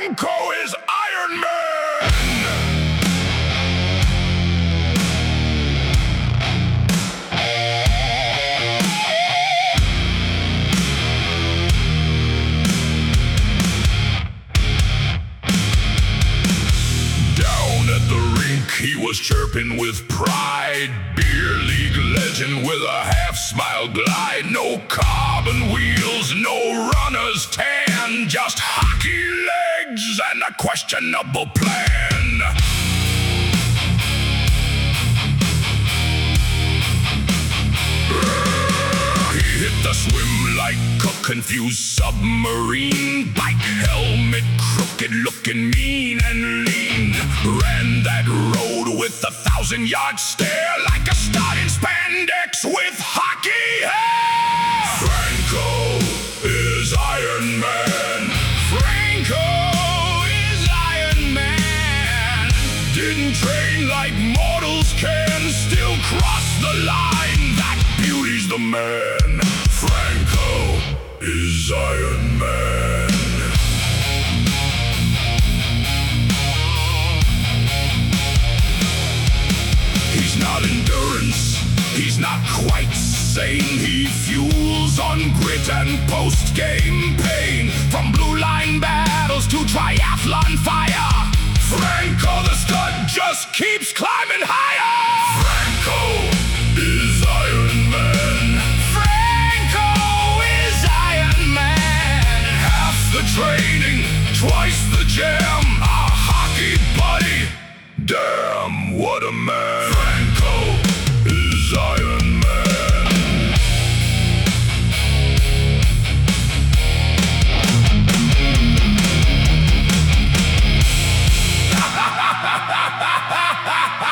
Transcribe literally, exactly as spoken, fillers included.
Franco is Iron Man! Down at the rink, he was chirping with pride. Beer league legend with a half-smile glide. No carbon wheels, no runner's tan. Just hockey legs and a questionable plan. He hit the swim like a confused submarine. Bike helmet crooked, looking mean and lean. Ran that road with a thousand-yard stare, like a star in spandex with hockey hair. Franco is Iron Man. Franco is Iron Man. Didn't train like mortals can, still cross the line. That beauty's the man. Franco is Iron Man. He's not endurance, he's not quite sane. He fuels on grit and post-game pain. From blue line battles to triathlon fire, Franco the stud just keeps climbing higher. Franco is Iron Man. Franco is Iron Man. Half the training, twice the jam. Our hockey buddy, damn, what a man. Franco is Iron Man. Ha ha ha ha ha ha ha!